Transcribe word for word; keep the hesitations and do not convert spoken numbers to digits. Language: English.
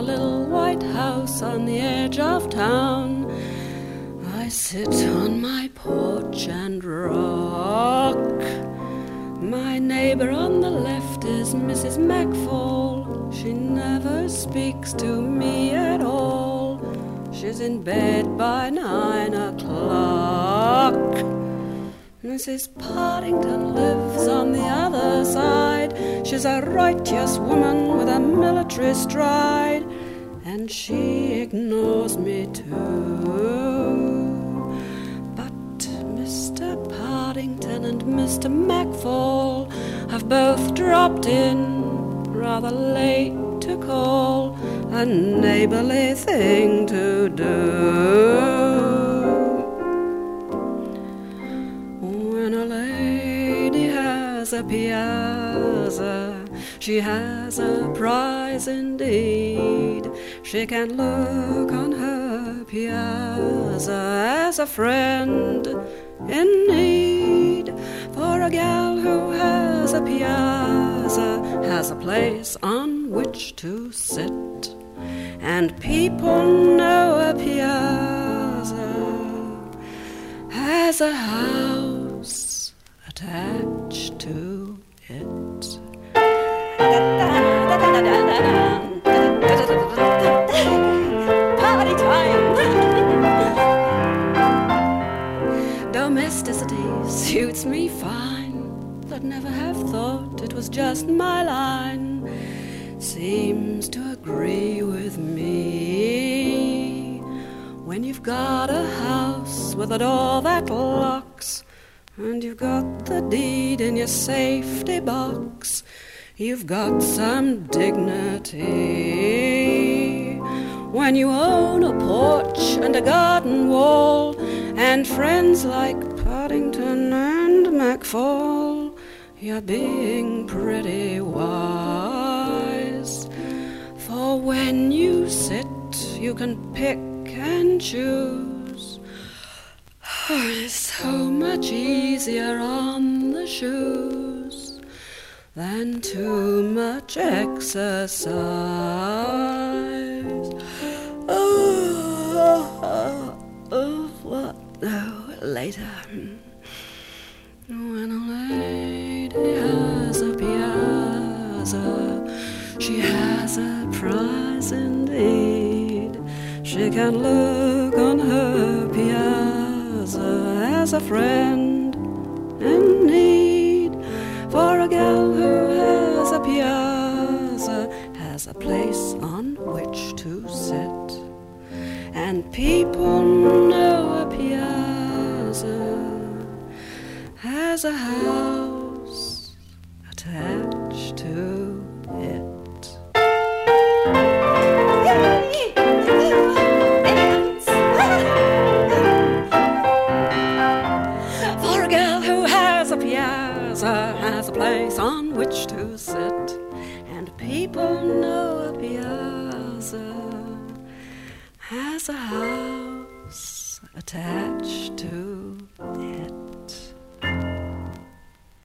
little white house on the edge of town. I sit on my porch and rock. My neighbor on the left is Missus Macfall. She never speaks to me at all. She's in bed by nine o'clock. Missus Partington lives on the other side. She's a righteous woman with a military stride, and she ignores me too. But Mister Partington and Mister Macfall have both dropped in rather late to call, a neighborly thing to do. When a lady has a piazza, she has a prize indeed. She can look on her piazza as a friend in need. For a gal who has a piazza has a place on which to sit, and people know a piazza has a house attached to it. Party time! Domesticity suits me fine, but never have thought it was just my line. Seems to agree with me. When you've got a house with a door that locks, and you've got the deed in your safety box, you've got some dignity. When you own a porch and a garden wall, and friends like Partington and Macfall, you're being pretty wise. For when you sit, you can pick and choose. It's so much easier on the shoes than too much exercise. Oh, oh, oh, what? Oh, later. When a lady has a piazza, she has a prize indeed. She can look on her piazza as a friend in need. For a gal who has a piazza has a place on which to sit, and people know a piazza has a house attached to it. For a girl who has a piazza has a place on which to sit, and people know a piazza has a house attached to it.